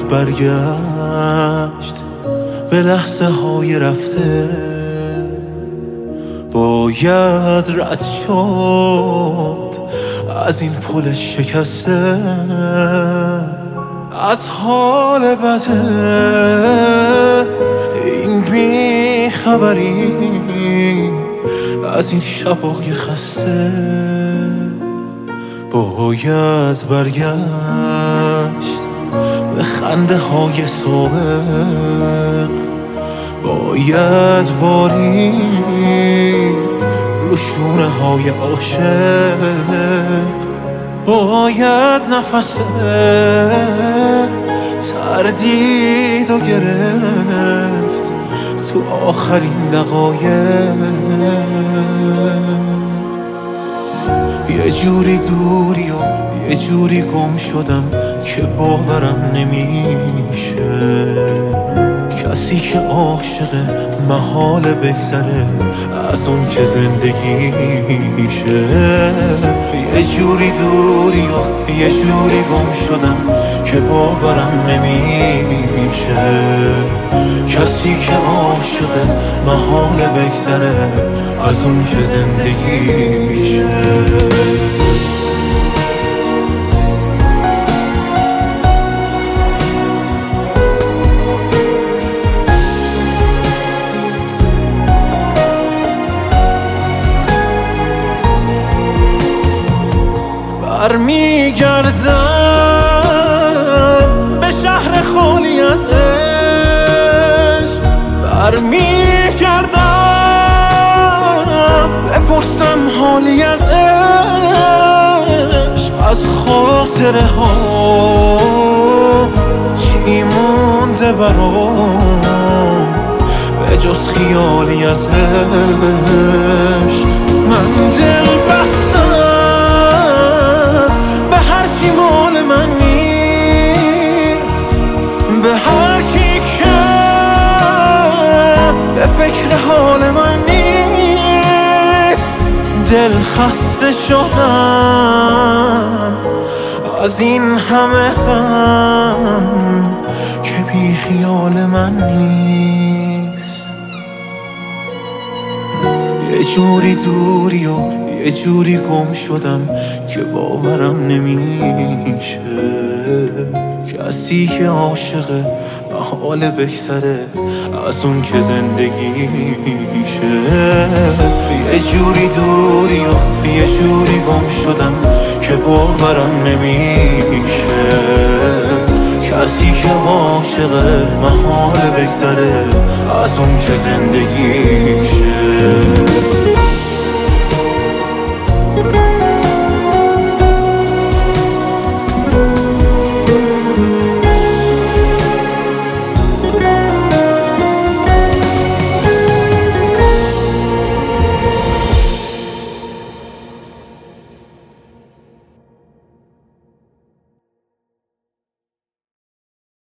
برگشت به لحظه های رفته، باید رد شد از این پل شکسته، از حال بده این بیخبری، از این شبای خسته. باید برگشت به خنده های سابق، باید بارید رو شونه های عاشق، باید نفس تردید و گرفت تو آخرین دقایق. یه جوری دوری و یه جوری گم شدم که باورم نمیشه، کسی که عاشقه محاله بگذره از اون که زندگیشه. یه جوری دوری و یه جوری گم شدم که باورم نمیشه، کسی که عاشقه محاله بگذره از اون که زندگیشه. برمیگردم به شهر خالی از عشق، برمیگردم بپرسم حالی از عشق، از خاطره ها چی مونده برام به جز خیالی از عشق. من دل بستم به هرچی مال من نیست، به هر کی که به فکر حال من نیست. دل خسته شدم از این همه غم که بی خیال من نیست. یه جوری دوری و یه جوری گم شدم که باورم نمیشه، کسی که عاشقه محاله بگذره از اون که زندگیشه. یه جوری دوری و یه جوری گم شدم که باورم نمیشه، کسی که عاشقه محاله بگذره از اون که زندگیشه.